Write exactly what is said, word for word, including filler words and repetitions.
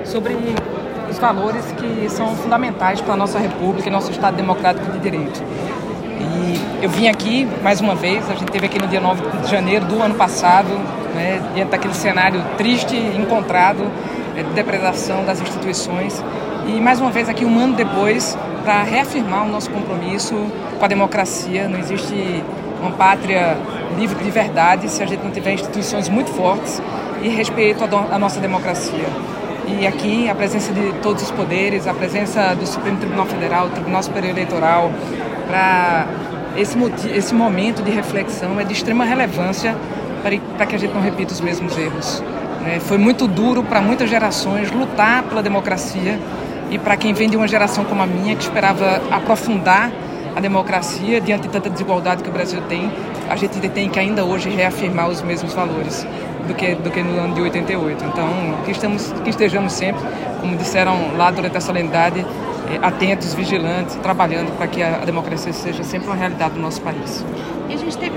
sobre os valores que são fundamentais para a nossa República e nosso Estado Democrático de Direito. E eu vim aqui, mais uma vez, a gente esteve aqui no dia nove de janeiro do ano passado, né, diante daquele cenário triste, encontrado, é, de depredação das instituições. E mais uma vez aqui, um ano depois, para reafirmar o nosso compromisso com a democracia. Não existe uma pátria livre de verdade se a gente não tiver instituições muito fortes e respeito à nossa democracia. E aqui a presença de todos os poderes, a presença do Supremo Tribunal Federal, do Tribunal Superior Eleitoral, para esse, esse momento de reflexão é de extrema relevância para que a gente não repita os mesmos erros. É, foi muito duro para muitas gerações lutar pela democracia e para quem vem de uma geração como a minha, que esperava aprofundar a democracia diante de tanta desigualdade que o Brasil tem, a gente tem que ainda hoje reafirmar os mesmos valores do que, do que no ano de oitenta e oito. Então, que, estamos, que estejamos sempre, como disseram lá durante a solenidade, atentos, vigilantes, trabalhando para que a democracia seja sempre uma realidade do nosso país. E a gente teve